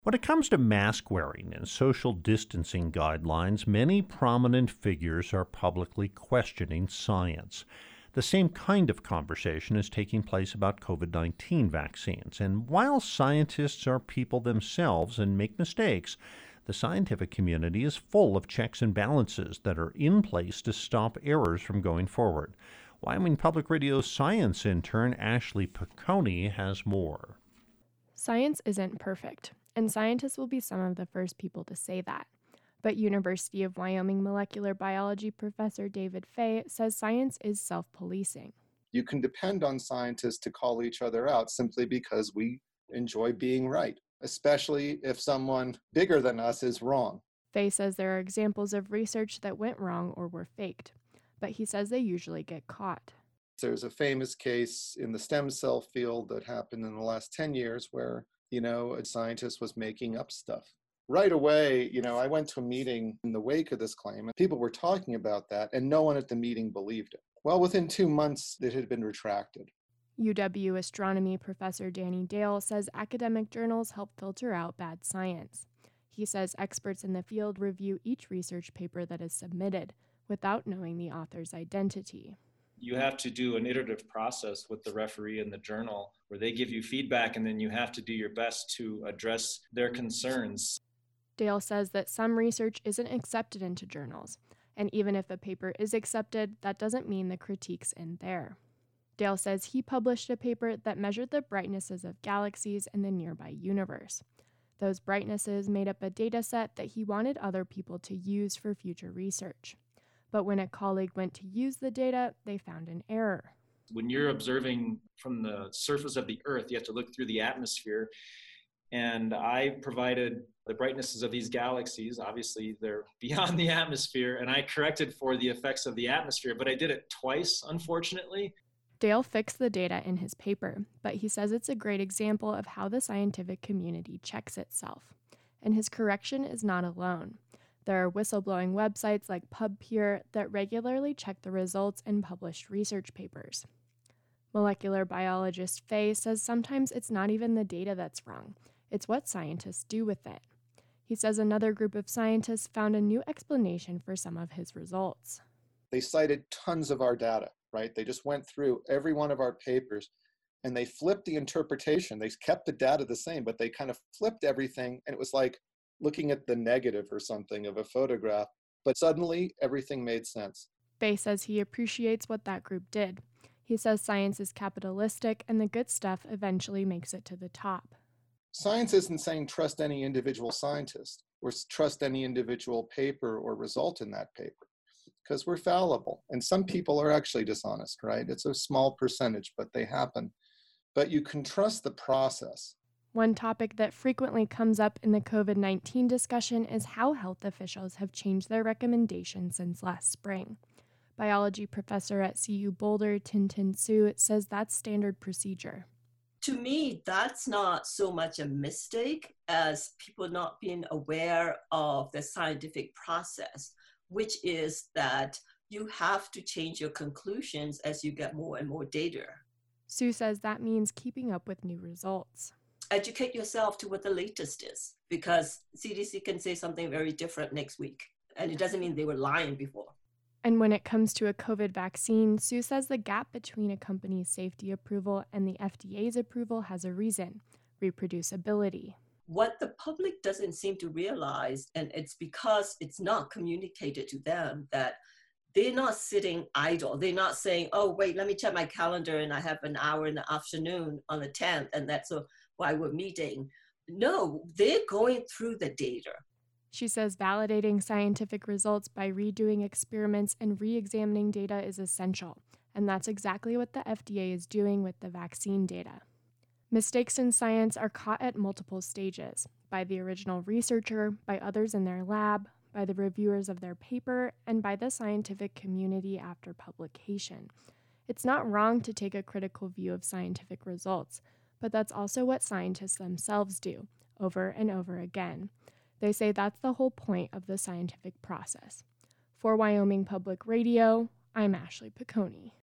When it comes to mask wearing and social distancing guidelines, many prominent figures are publicly questioning science. The same kind of conversation is taking place about COVID-19 vaccines. And while scientists are people themselves and make mistakes, the scientific community is full of checks and balances that are in place to stop errors from going forward. Wyoming Public Radio's science intern Ashley Piccone has more. Science isn't perfect, and scientists will be some of the first people to say that. But University of Wyoming molecular biology professor David Fay says science is self-policing. You can depend on scientists to call each other out simply because we enjoy being right, especially if someone bigger than us is wrong. Fay says there are examples of research that went wrong or were faked, but he says they usually get caught. There's a famous case in the stem cell field that happened in the last 10 years where, a scientist was making up stuff. Right away, I went to a meeting in the wake of this claim, and people were talking about that, and no one at the meeting believed it. Well, within 2 months, it had been retracted. UW astronomy professor Danny Dale says academic journals help filter out bad science. He says experts in the field review each research paper that is submitted without knowing the author's identity. You have to do an iterative process with the referee and the journal where they give you feedback, and then you have to do your best to address their concerns. Dale says that some research isn't accepted into journals, and even if a paper is accepted, that doesn't mean the critique's in there. Dale says he published a paper that measured the brightnesses of galaxies in the nearby universe. Those brightnesses made up a data set that he wanted other people to use for future research. But when a colleague went to use the data, they found an error. When you're observing from the surface of the Earth, you have to look through the atmosphere. And I provided the brightnesses of these galaxies. Obviously, they're beyond the atmosphere, and I corrected for the effects of the atmosphere, but I did it twice, unfortunately. Dale fixed the data in his paper, but he says it's a great example of how the scientific community checks itself. And his correction is not alone. There are whistleblowing websites like PubPeer that regularly check the results in published research papers. Molecular biologist Fay says sometimes it's not even the data that's wrong, it's what scientists do with it. He says another group of scientists found a new explanation for some of his results. They cited tons of our data, right? They just went through every one of our papers and they flipped the interpretation. They kept the data the same, but they kind of flipped everything, and it was like looking at the negative or something of a photograph, but suddenly everything made sense. Fay says he appreciates what that group did. He says science is capitalistic and the good stuff eventually makes it to the top. Science isn't saying trust any individual scientist or trust any individual paper or result in that paper, because we're fallible. And some people are actually dishonest, right? It's a small percentage, but they happen. But you can trust the process. One topic that frequently comes up in the COVID-19 discussion is how health officials have changed their recommendations since last spring. Biology professor at CU Boulder, Tintin Su, says that's standard procedure. To me, that's not so much a mistake as people not being aware of the scientific process, which is that you have to change your conclusions as you get more and more data. Su says that means keeping up with new results. Educate yourself to what the latest is, because CDC can say something very different next week, and it doesn't mean they were lying before. And when it comes to a COVID vaccine, Su says the gap between a company's safety approval and the FDA's approval has a reason: reproducibility. What the public doesn't seem to realize, and it's because it's not communicated to them, that they're not sitting idle. They're not saying, oh, wait, let me check my calendar and I have an hour in the afternoon on the 10th, and that's why we're meeting. No, they're going through the data. She says validating scientific results by redoing experiments and re-examining data is essential, and that's exactly what the FDA is doing with the vaccine data. Mistakes in science are caught at multiple stages: by the original researcher, by others in their lab, by the reviewers of their paper, and by the scientific community after publication. It's not wrong to take a critical view of scientific results, but that's also what scientists themselves do, over and over again. They say that's the whole point of the scientific process. For Wyoming Public Radio, I'm Ashley Piccone.